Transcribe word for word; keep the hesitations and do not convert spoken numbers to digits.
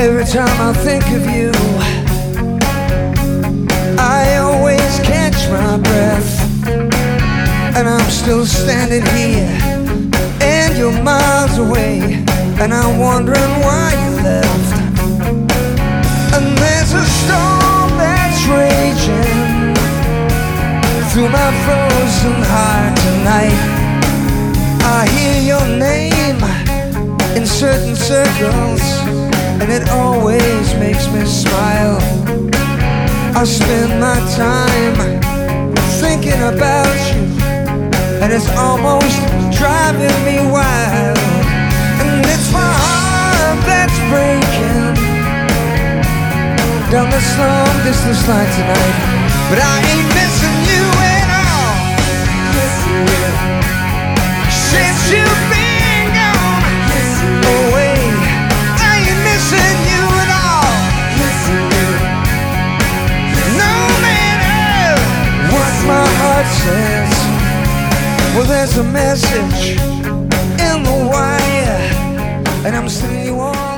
Every time I think of you, I always catch my breath. And I'm still standing here, and you're miles away, and I'm wondering why you left. And there's a storm that's raging through my frozen heart tonight. I hear your name in certain circles, and it always makes me smile. I spend my time thinking about you, and it's almost driving me wild. And it's my heart that's breaking down this long distance line tonight. But I ain't missing you at all. Since you've been gone away, I ain't missing you at all. No matter what my heart says, well, there's a message in the wire, and I'm sending you on.